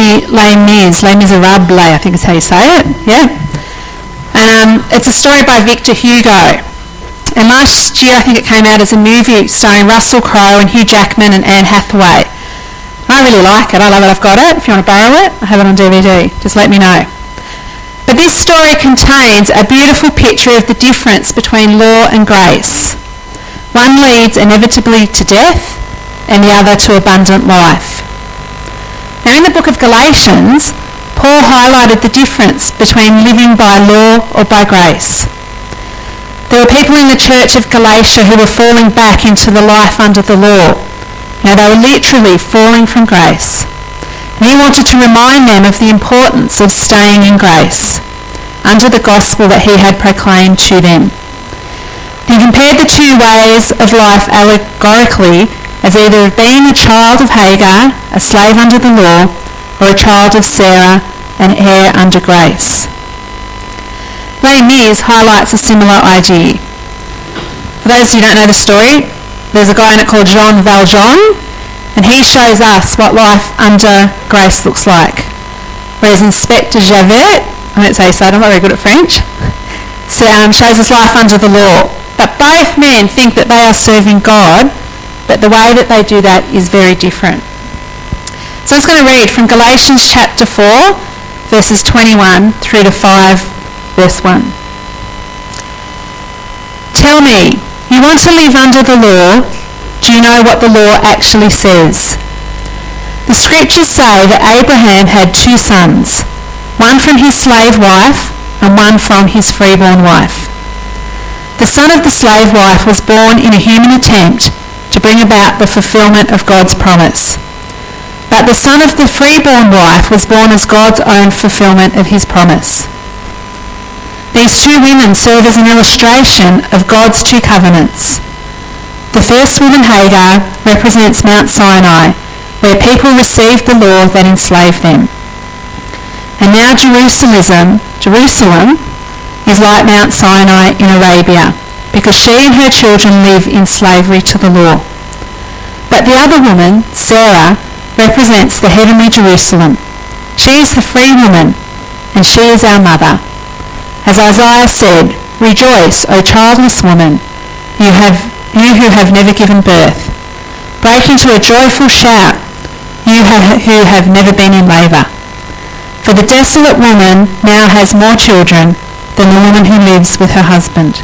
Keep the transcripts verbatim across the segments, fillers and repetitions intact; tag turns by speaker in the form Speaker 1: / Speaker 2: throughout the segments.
Speaker 1: the Les Mis, Les Miserables, I think is how you say it, yeah? Um, it's a story by Victor Hugo. And last year I think it came out as a movie starring Russell Crowe and Hugh Jackman and Anne Hathaway. I really like it. I love it. I've got it. If you want to borrow it, I have it on D V D. Just let me know. But this story contains a beautiful picture of the difference between law and grace. One leads inevitably to death and the other to abundant life. Now in the book of Galatians, Paul highlighted the difference between living by law or by grace. There were people in the church of Galatia who were falling back into the life under the law. Now they were literally falling from grace. And he wanted to remind them of the importance of staying in grace under the gospel that he had proclaimed to them. He compared the two ways of life allegorically as either being a child of Hagar, a slave under the law, or a child of Sarah, an heir under grace. Les Mis highlights a similar idea. For those of you who don't know the story, there's a guy in it called Jean Valjean, and he shows us what life under grace looks like. Whereas Inspector Javert, I don't say so, I'm not very good at French, so, um, shows us life under the law. But both men think that they are serving God, but the way that they do that is very different. So I was going to read from Galatians chapter four, verses twenty-one through to five, verse one. Tell me, you want to live under the law? Do you know what the law actually says? The scriptures say that Abraham had two sons, one from his slave wife and one from his freeborn wife. The son of the slave wife was born in a human attempt to bring about the fulfillment of God's promise. But the son of the freeborn wife was born as God's own fulfillment of his promise. These two women serve as an illustration of God's two covenants. The first woman, Hagar, represents Mount Sinai, where people received the law that enslaved them. And now Jerusalem, Jerusalem is like Mount Sinai in Arabia, because she and her children live in slavery to the law. But the other woman, Sarah, represents the heavenly Jerusalem. She is the free woman, and she is our mother. As Isaiah said, "Rejoice, O childless woman, you have you who have never given birth. Break into a joyful shout, you have, who have never been in labour. For the desolate woman now has more children than the woman who lives with her husband."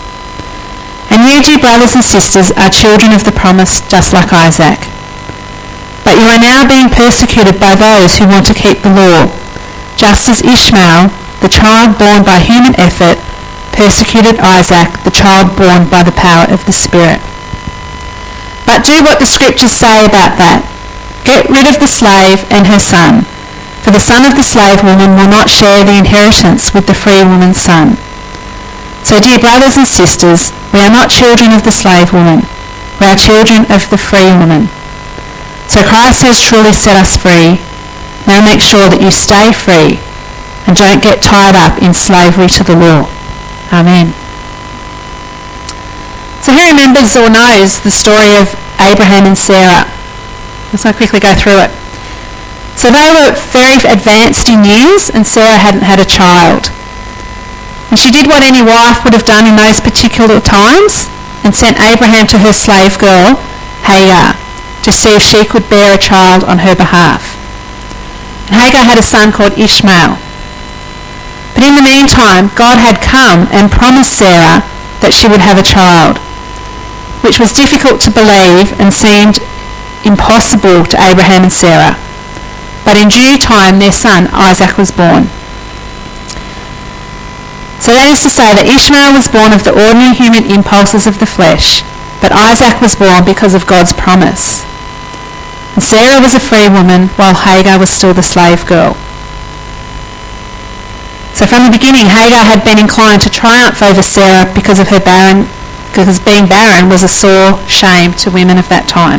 Speaker 1: And you, dear brothers and sisters, are children of the promise, just like Isaac. But you are now being persecuted by those who want to keep the law, just as Ishmael, the child born by human effort, persecuted Isaac, the child born by the power of the Spirit. But do what the scriptures say about that. Get rid of the slave and her son, for the son of the slave woman will not share the inheritance with the free woman's son. So, dear brothers and sisters, we are not children of the slave woman, we are children of the free woman. So Christ has truly set us free. Now make sure that you stay free and don't get tied up in slavery to the law. Amen. So who remembers or knows the story of Abraham and Sarah? Let's not quickly go through it. So they were very advanced in years, and Sarah hadn't had a child. And she did what any wife would have done in those particular times and sent Abraham to her slave girl, Hagar, to see if she could bear a child on her behalf. And Hagar had a son called Ishmael. But in the meantime, God had come and promised Sarah that she would have a child, which was difficult to believe and seemed impossible to Abraham and Sarah. But in due time, their son Isaac was born. So that is to say that Ishmael was born of the ordinary human impulses of the flesh, but Isaac was born because of God's promise. And Sarah was a free woman, while Hagar was still the slave girl. So from the beginning, Hagar had been inclined to triumph over Sarah because of her barren, because being barren was a sore shame to women of that time.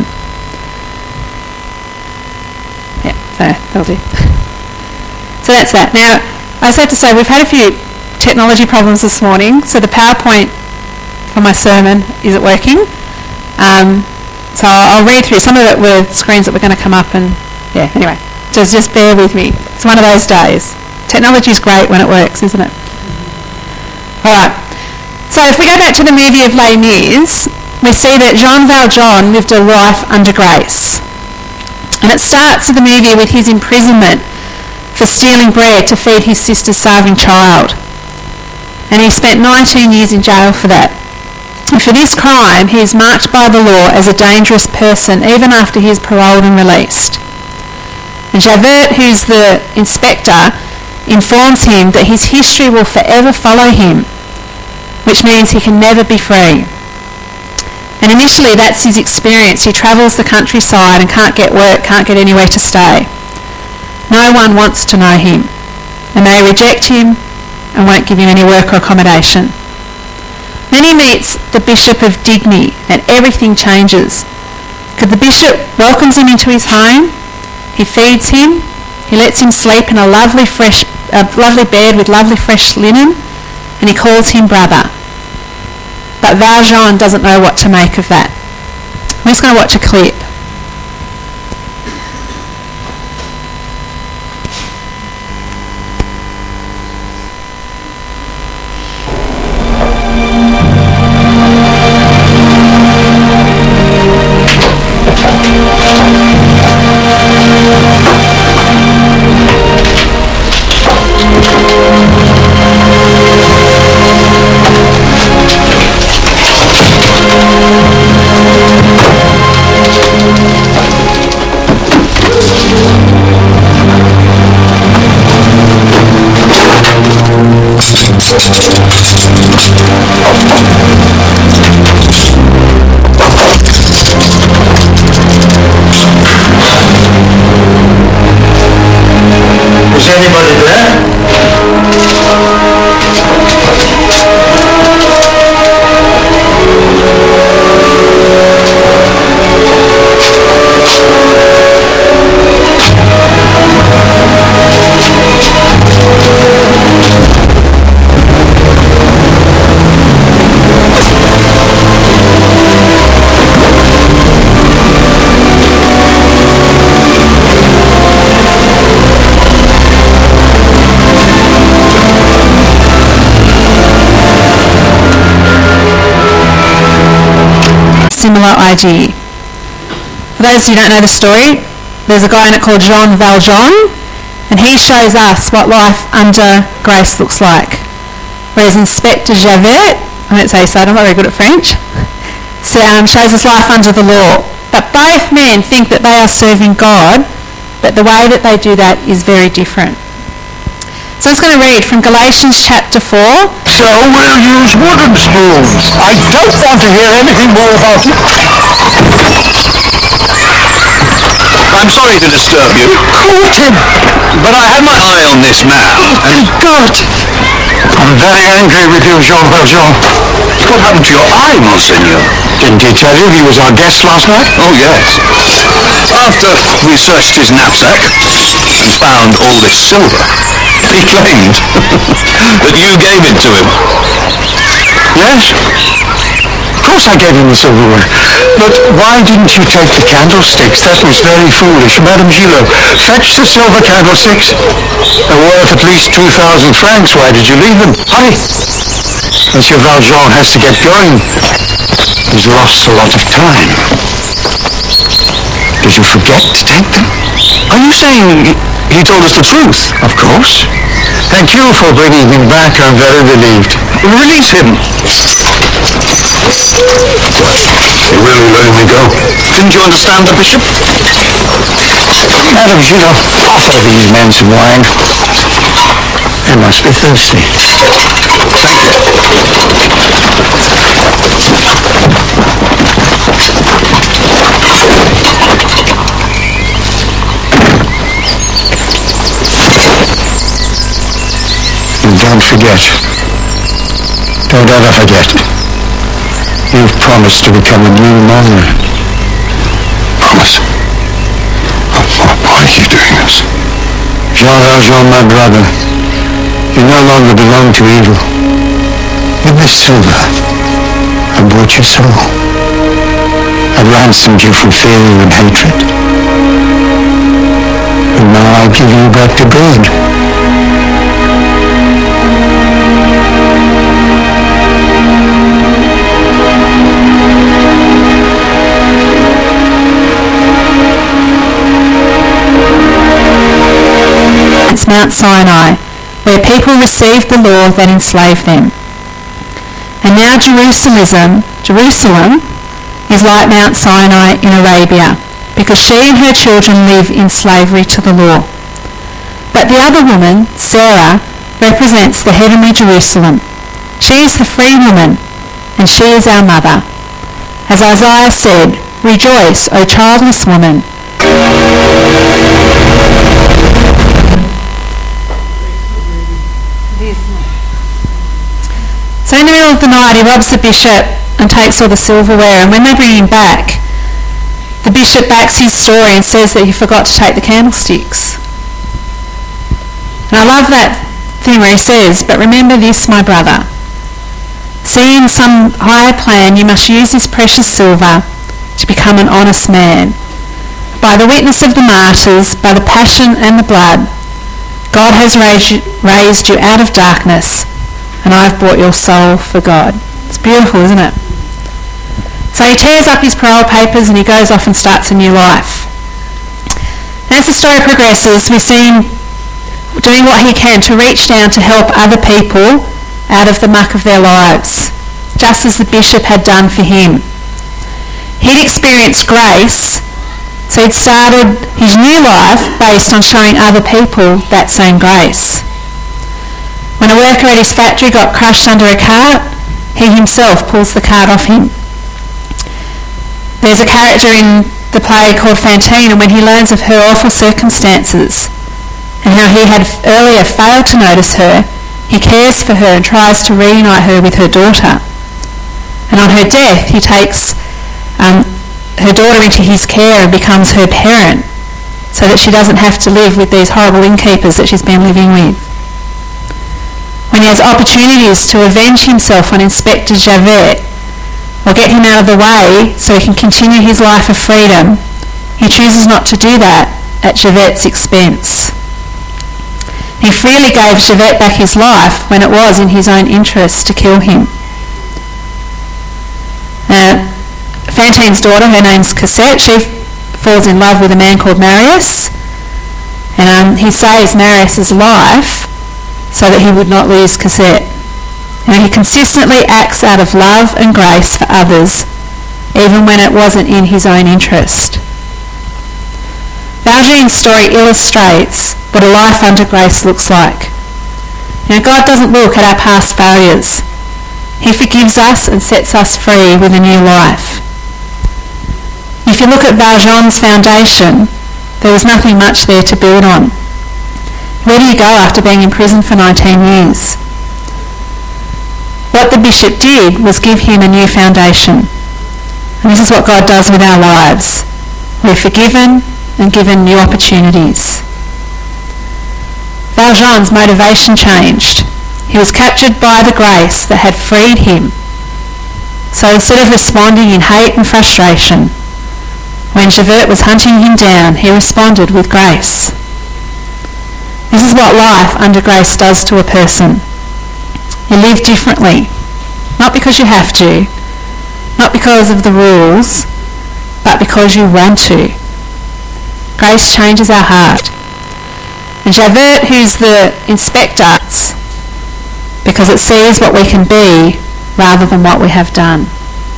Speaker 1: Yeah, so that'll do. So that's that. Now, I just have to say, we've had a few technology problems this morning, so the PowerPoint for my sermon isn't working. Um, so I'll read through. Some of it were screens that were going to come up, and yeah, anyway, sisters, just bear with me. It's one of those days. Technology is great when it works, isn't it? All right. So if we go back to the movie of Les Mis, we see that Jean Valjean lived a life under grace. And it starts the movie with his imprisonment for stealing bread to feed his sister's starving child. And he spent nineteen years in jail for that. And for this crime, he is marked by the law as a dangerous person even after he is paroled and released. And Javert, who's the inspector, informs him that his history will forever follow him, which means he can never be free. And initially that's his experience. He travels the countryside and can't get work, can't get anywhere to stay. No one wants to know him, and they reject him and won't give him any work or accommodation. Then he meets the Bishop of Digny, and everything changes. Because the bishop welcomes him into his home, he feeds him, he lets him sleep in a lovely fresh, a lovely bed with lovely fresh linen, and he calls him brother. But Valjean doesn't know what to make of that. I'm just going to watch a clip.
Speaker 2: Is anybody there?
Speaker 1: Similar idea. For those of you who don't know the story, there's a guy in it called Jean Valjean, and he shows us what life under grace looks like. Whereas Inspector Javert, I don't say so, I'm not very good at French, so, um, shows us life under the law. But both men think that they are serving God, but the way that they do that is very different. So I was going to read from Galatians chapter four.
Speaker 2: So we'll use wooden spoons. I don't want to hear anything more about it.
Speaker 3: I'm sorry to disturb you.
Speaker 2: Caught him.
Speaker 3: But I had my eye on this man. And
Speaker 2: God. I'm very angry with you, Jean Valjean.
Speaker 3: what happened to your eye, Monseigneur?
Speaker 2: Didn't he tell you he was our guest last night?
Speaker 3: Oh, yes. After we searched his knapsack and found all this silver, he claimed that you gave it to him.
Speaker 2: Yes? Of course I gave him the silverware. But why didn't you take the candlesticks? That was very foolish. Madame Gillot, fetch the silver candlesticks. They're worth at least two thousand francs. Why did you leave them? Hurry! Monsieur Valjean has to get going. He's lost a lot of time. Did you forget to take them?
Speaker 3: Are you saying he told us the truth?
Speaker 2: Of course. Thank you for bringing him back. I'm very relieved.
Speaker 3: Release him. You're really letting me go? Didn't you understand the bishop?
Speaker 2: Madame Gillot, offer these men some wine. They must be thirsty. And don't forget, don't ever forget, you've promised to become a new monk.
Speaker 3: Promise? Oh, why are you doing this?
Speaker 2: Jean Valjean, my brother, you no longer belong to evil. With this silver, I bought your soul. I ransomed you from fear and hatred. And and now I give you back to God.
Speaker 1: Mount Sinai, where people received the law that enslaved them. And now Jerusalem, Jerusalem is like Mount Sinai in Arabia, because she and her children live in slavery to the law. But the other woman, Sarah, represents the heavenly Jerusalem. She is the free woman, and she is our mother. As Isaiah said, "Rejoice, O childless woman." So in the middle of the night he robs the bishop and takes all the silverware, and when they bring him back, the bishop backs his story and says that he forgot to take the candlesticks. And I love that thing where he says, "But remember this, my brother. See, in some higher plan you must use this precious silver to become an honest man. By the witness of the martyrs, by the passion and the blood, God has raised you, raised you out of darkness, and I've bought your soul for God." It's beautiful, isn't it? So he tears up his parole papers and he goes off and starts a new life. As the story progresses, we see him doing what he can to reach down to help other people out of the muck of their lives, just as the bishop had done for him. He'd experienced grace, so he'd started his new life based on showing other people that same grace. When a worker at his factory got crushed under a cart, he himself pulls the cart off him. There's a character in the play called Fantine, and when he learns of her awful circumstances and how he had earlier failed to notice her, he cares for her and tries to reunite her with her daughter. And on her death, he takes um, her daughter into his care and becomes her parent, so that she doesn't have to live with these horrible innkeepers that she's been living with. When he has opportunities to avenge himself on Inspector Javert or get him out of the way so he can continue his life of freedom, he chooses not to do that at Javert's expense. He freely gave Javert back his life when it was in his own interest to kill him. Uh, Fantine's daughter, her name's Cosette, she falls in love with a man called Marius, and um, he saves Marius's life so that he would not lose Cosette. You know, he consistently acts out of love and grace for others, even when it wasn't in his own interest. Valjean's story illustrates what a life under grace looks like. You know, God doesn't look at our past failures. He forgives us and sets us free with a new life. If you look at Valjean's foundation, there was nothing much there to build on. Where do you go after being in prison for nineteen years? What the bishop did was give him a new foundation. And this is what God does with our lives. We're forgiven and given new opportunities. Valjean's motivation changed. He was captured by the grace that had freed him. So instead of responding in hate and frustration, when Javert was hunting him down, he responded with grace. This is what life under grace does to a person. You live differently, not because you have to, not because of the rules, but because you want to. Grace changes our heart. And Javert, who's the inspector, because it sees what we can be rather than what we have done.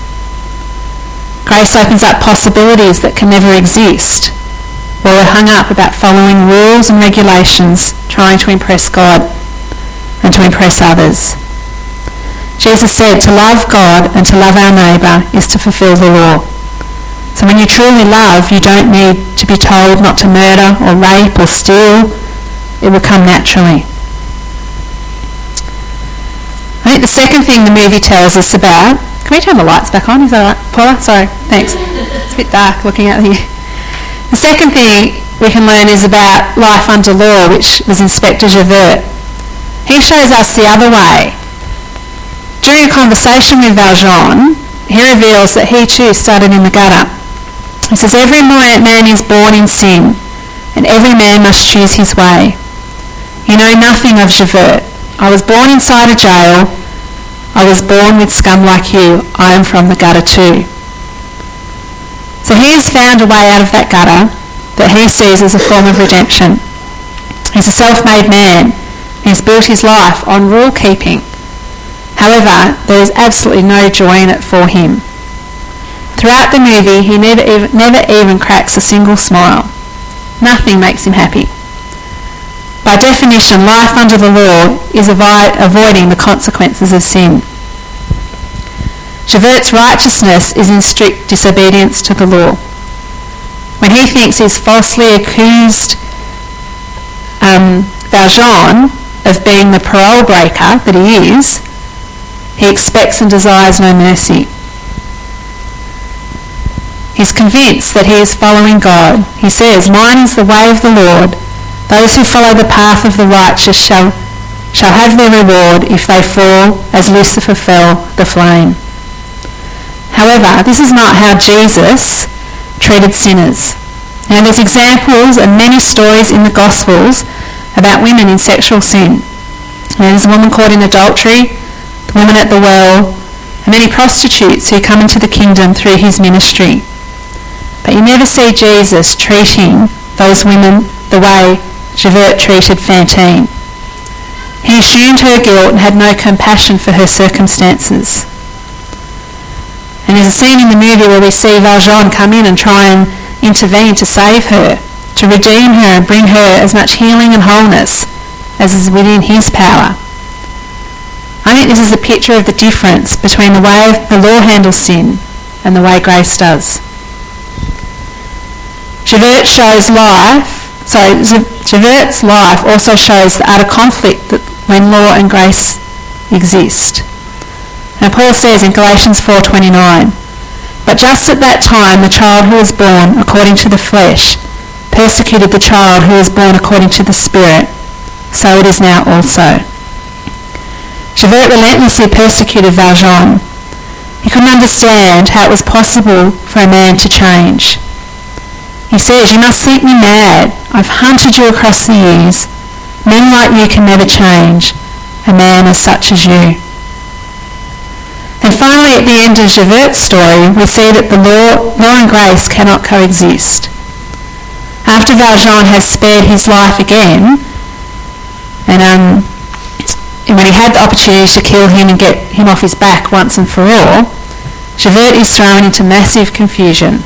Speaker 1: Grace opens up possibilities that can never exist, where we're hung up about following rules and regulations, trying to impress God and to impress others. Jesus said to love God and to love our neighbour is to fulfil the law. So when you truly love, you don't need to be told not to murder or rape or steal. It will come naturally. I think the second thing the movie tells us about... Can we turn the lights back on? Is that all right? Paula? Sorry, thanks. It's a bit dark looking out here. The second thing we can learn is about life under law, which was Inspector Javert. He shows us the other way. During a conversation with Valjean, he reveals that he too started in the gutter. He says, every man is born in sin. and every man must choose his way. You know nothing of Javert. I was born inside a jail. I was born with scum like you. I am from the gutter too. So he has found a way out of that gutter that he sees as a form of redemption. He's a self-made man. He's built his life on rule keeping. However, there is absolutely no joy in it for him. Throughout the movie, he never even, never even cracks a single smile. Nothing makes him happy. By definition, life under the law is avi- avoiding the consequences of sin. Javert's righteousness is in strict disobedience to the law. When he thinks he's falsely accused um, Valjean of being the parole breaker that he is, he expects and desires no mercy. He's convinced that he is following God. He says, "Mine is the way of the Lord. Those who follow the path of the righteous shall, shall have their reward if they fall as Lucifer fell the flame." However, this is not how Jesus treated sinners. Now, there's examples and many stories in the Gospels about women in sexual sin. Now, there's a woman caught in adultery, the woman at the well, and many prostitutes who come into the kingdom through his ministry. But you never see Jesus treating those women the way Javert treated Fantine. He assumed her guilt and had no compassion for her circumstances. And there's a scene in the movie where we see Valjean come in and try and intervene to save her, to redeem her and bring her as much healing and wholeness as is within his power. I think this is a picture of the difference between the way the law handles sin and the way grace does. Javert shows life, so Javert's life also shows the utter conflict that when law and grace exist. Now Paul says in Galatians four twenty-nine, "But just at that time the child who was born according to the flesh persecuted the child who was born according to the Spirit, so it is now also." Javert relentlessly persecuted Valjean. He couldn't understand how it was possible for a man to change. He says, "You must think me mad. I've hunted you across the years. Men like you can never change, a man as such as you." And finally, at the end of Javert's story, we see that the law, law and grace cannot coexist. After Valjean has spared his life again, and um, and when he had the opportunity to kill him and get him off his back once and for all, Javert is thrown into massive confusion.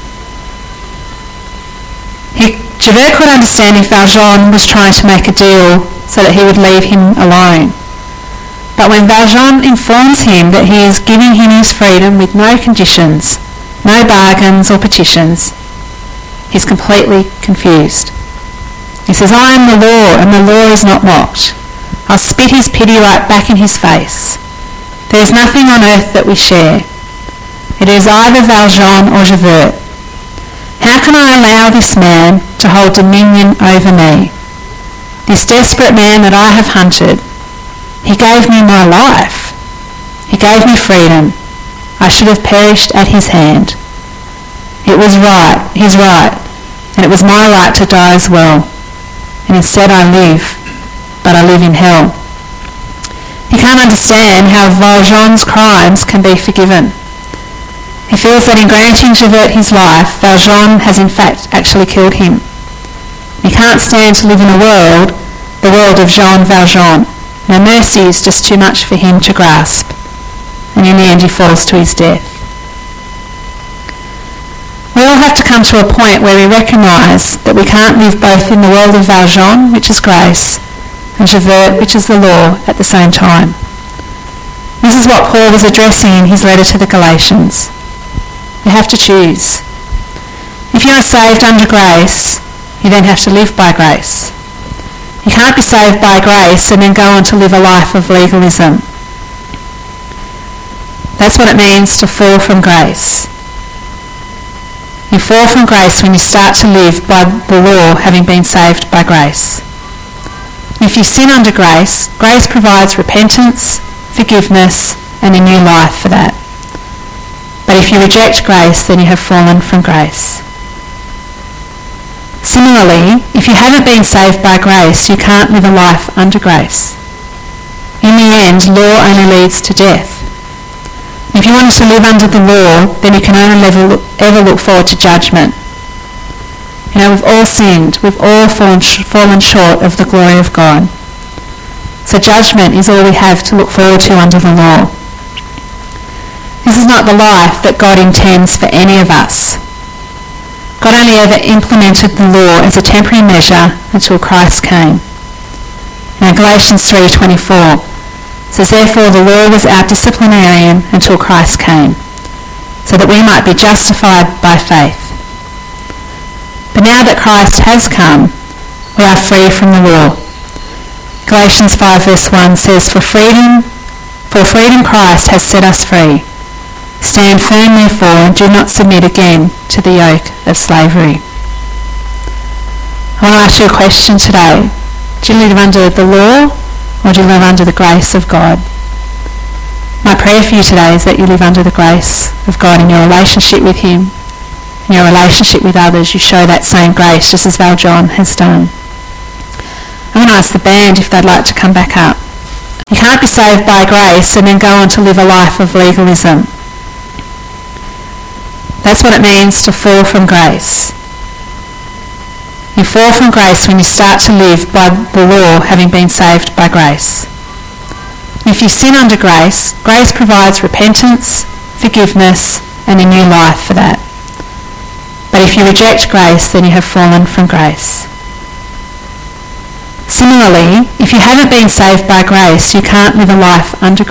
Speaker 1: He, Javert could understand if Valjean was trying to make a deal so that he would leave him alone. But when Valjean informs him that he is giving him his freedom with no conditions, no bargains or petitions, he's completely confused. He says, "I am the law, and the law is not mocked. I'll spit his pity right back in his face. There is nothing on earth that we share. It is either Valjean or Javert. How can I allow this man to hold dominion over me? This desperate man that I have hunted. He gave me my life. He gave me freedom. I should have perished at his hand. It was right, his right, and it was my right to die as well. And instead I live, but I live in hell." He can't understand how Valjean's crimes can be forgiven. He feels that in granting Javert his life, Valjean has in fact actually killed him. He can't stand to live in a world, the world of Jean Valjean. No mercy is just too much for him to grasp, and in the end he falls to his death. We all have to come to a point where we recognise that we can't live both in the world of Valjean, which is grace, and Javert, which is the law, at the same time. This is what Paul was addressing in his letter to the Galatians. You have to choose. If you are saved under grace, you then have to live by grace. You can't be saved by grace and then go on to live a life of legalism. That's what it means to fall from grace. You fall from grace when you start to live by the law, having been saved by grace. If you sin under grace, grace provides repentance, forgiveness, and a new life for that. But if you reject grace, then you have fallen from grace. Similarly, if you haven't been saved by grace, you can't live a life under grace. In the end, law only leads to death. If you wanted to live under the law, then you can only ever look, ever look forward to judgment. You know, we've all sinned. We've all fallen, sh- fallen short of the glory of God. So judgment is all we have to look forward to under the law. This is not the life that God intends for any of us. God only ever implemented the law as a temporary measure until Christ came. Now Galatians three twenty-four says, therefore the law was our disciplinarian until Christ came, so that we might be justified by faith. But now that Christ has come, we are free from the law. Galatians five verse one says, for freedom, for freedom Christ has set us free. Stand firm therefore and do not submit again to the yoke of slavery. I want to ask you a question today. Do you live under the law or do you live under the grace of God? My prayer for you today is that you live under the grace of God in your relationship with him, in your relationship with others. You show that same grace just as Valjean has done. I'm going to ask the band if they'd like to come back up. You can't be saved by grace and then go on to live a life of legalism. That's what it means to fall from grace. You fall from grace when you start to live by the law, having been saved by grace. If you sin under grace, grace provides repentance, forgiveness, and a new life for that. But if you reject grace, then you have fallen from grace. Similarly, if you haven't been saved by grace, you can't live a life under grace.